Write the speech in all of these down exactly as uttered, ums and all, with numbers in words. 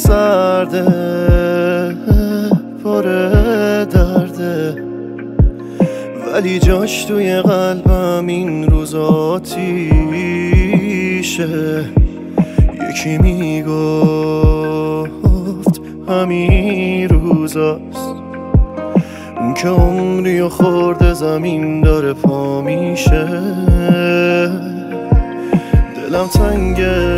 سرده پر درده، ولی جاش توی قلبم این روز آتیشه. یکی میگفت همین روزاست، اون که عمری و خورده زمین داره پا میشه. دلم تنگه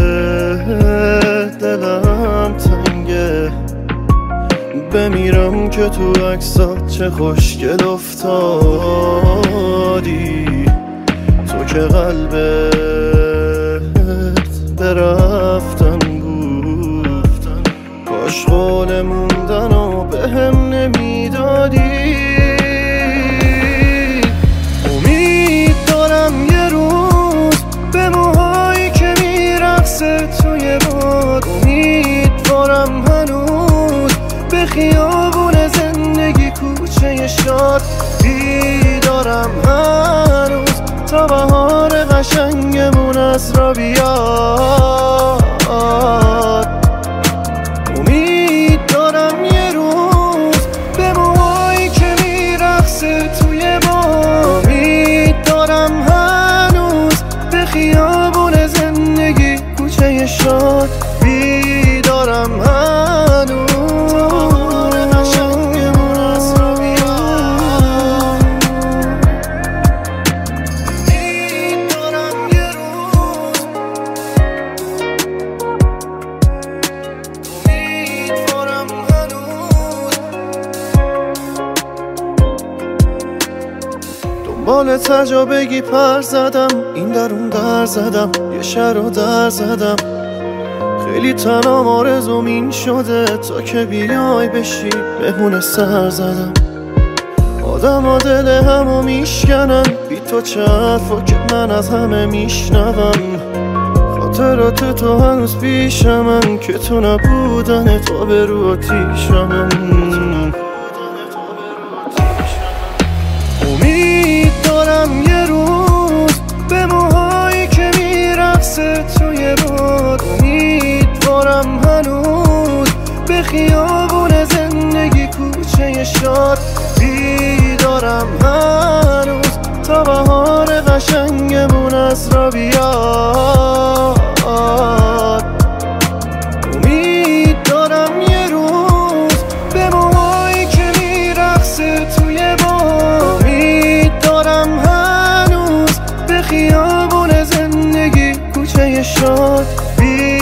دلم تنگه، بمیرم که تو عکسات چه خوشگل افتادی. تو که قلبت برفتن بود، کاش قول موندن و به هم نمیدادی. امید دارم یه روز به موهایی که میرقصه توی باد، امیدوارم هنوز به خیابون زندگی کوچه شاد بیدارم هنوز، تا بهار قشنگمون از را بیاد. امید دارم یه روز به موهایی که میرقصه توی باد، امید دارم هنوز به خیابون زندگی کوچه شاد بیدارم هنوز، تا بهار قشنگمون از را بیاد. امید دارم یه روز، امیدوارم هنوز. دنبال تجا بگی پر زدم، این در اون در زدم، یه شهر رو در زدم. خیلی تنم آرزوم این شده تا که بیای بشی مهمون سر زدم. آدم ها دل همو میشکنن، بی تو چه حرفا که من از همه میشنوم. خاطرات تو هنوز پیشمن که تو نبودن تو به رو آتیشمم. امید دارم یه روز به موهایی که میرقصه توی باد، امیدوارم هنوز به خیابون زندگی کوچه شاد بیدارم هنوز، تا بهار قشنگمون از را بیاد. امید دارم یه روز به موهایی که میرقصه توی باد، امید دارم هنوز به خیابون زندگی کوچه شاد بیدارم.